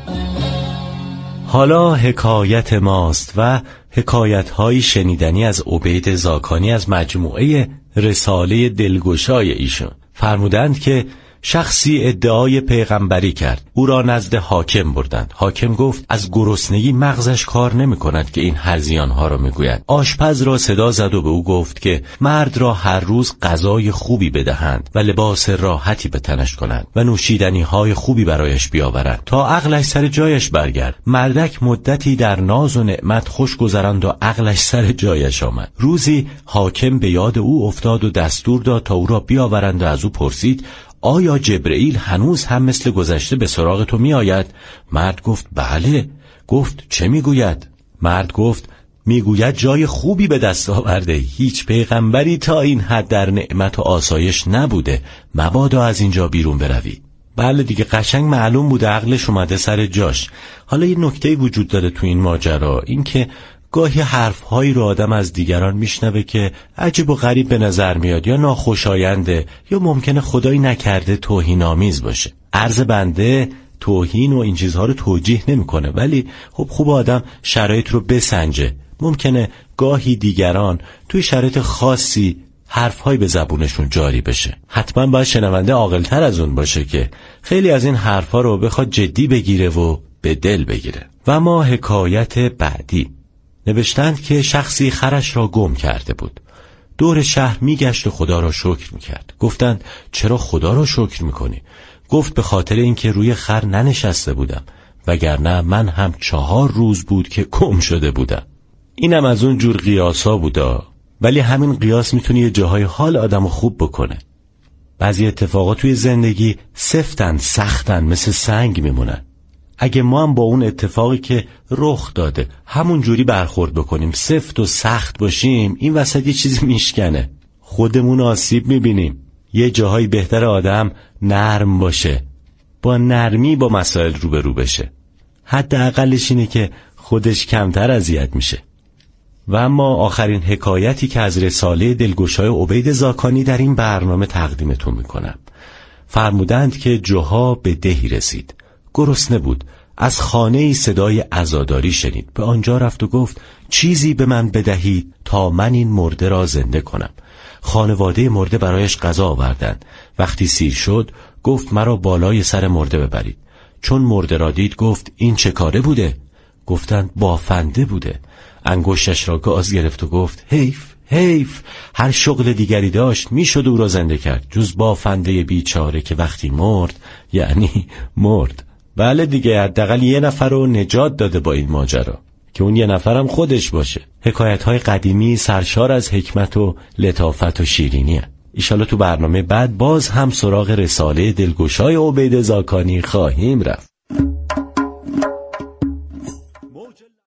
حالا حکایت ماست و حکایت‌های شنیدنی از عبید زاکانی از مجموعه رساله دلگشای ایشون. فرمودند که شخصی ادعای پیغمبری کرد، او را نزد حاکم بردند. حاکم گفت از گرسنگی مغزش کار نمی کند که این هرزیانها را می گوید. آشپز را صدا زد و به او گفت که مرد را هر روز غذای خوبی بدهند و لباس راحتی به تنش کنند و نوشیدنی های خوبی برایش بیاورند تا عقلش سر جایش برگرد. مردک مدتی در ناز و نعمت خوش گذراند و عقلش سر جایش آمد. روزی حاکم به یاد او افتاد و دستور داد تا او را بیاورند و از او پرسید آیا جبرئیل هنوز هم مثل گذشته به سراغ تو می آید؟ مرد گفت بله. گفت چه می گوید؟ مرد گفت می گوید جای خوبی به دست آورده، هیچ پیغمبری تا این حد در نعمت و آسایش نبوده، مبادا از اینجا بیرون بروی. بله دیگه، قشنگ معلوم بوده عقلش اومده سر جاش. حالا یه نکته وجود داره تو این ماجرا، این که گاهی حرفهایی رو آدم از دیگران میشنوه که عجیب و غریب به نظر میاد یا ناخوشاینده یا ممکنه خدایی نکرده توهین‌آمیز باشه. عرض بنده توهین و این چیزها رو توجیه نمیکنه، ولی خب خوب آدم شرایط رو بسنجه. ممکنه گاهی دیگران توی شرایط خاصی حرفهایی به زبونشون جاری بشه. حتما باید شنونده عاقل‌تر از اون باشه که خیلی از این حرفها رو بخواد جدی بگیره و به دل بگیره. و ما حکایت بعدی. نوشتند که شخصی خرش را گم کرده بود. دور شهر میگشت و خدا را شکر میکرد. گفتند چرا خدا را شکر میکنی؟ گفت به خاطر اینکه روی خر ننشسته بودم، وگرنه من هم 4 روز بود که گم شده بودم. اینم از اون جور قیاسا بودا، ولی همین قیاس میتونه یه جاهای حال آدمو خوب بکنه. بعضی اتفاقات توی زندگی سفتن، سختن، مثل سنگ میمونن. اگه ما هم با اون اتفاقی که رخ داده همون جوری برخورد بکنیم، سفت و سخت باشیم، این وسط یه چیزی میشکنه، خودمون آسیب میبینیم. یه جاهایی بهتر آدم نرم باشه، با نرمی با مسائل روبرو بشه. حداقلش اینه که خودش کمتر اذیت میشه. و اما آخرین حکایتی که از رساله دلگشای عبید زاکانی در این برنامه تقدیمتون میکنم. فرمودند که جوها به دهی رسید، گرسنه بود. از خانه‌ای صدای عزاداری شنید. به آنجا رفت و گفت چیزی به من بدهید تا من این مرده را زنده کنم. خانواده مرده برایش غذا آوردند. وقتی سیر شد گفت مرا بالای سر مرده ببرید. چون مرده را دید گفت این چه کاره بوده؟ گفتند بافنده بوده. انگشتش را گاز گرفت و گفت حیف، هر شغل دیگری داشت میشد او را زنده کرد، جز بافنده بیچاره که وقتی مرد یعنی مرد. بله دیگه، حداقل یه نفر رو نجات داده با این ماجرا، که اون یه نفرم خودش باشه. حکایت‌های قدیمی سرشار از حکمت و لطافت و شیرینیه. ایشالا تو برنامه بعد باز هم سراغ رساله دلگشای عبید زاکانی خواهیم رفت.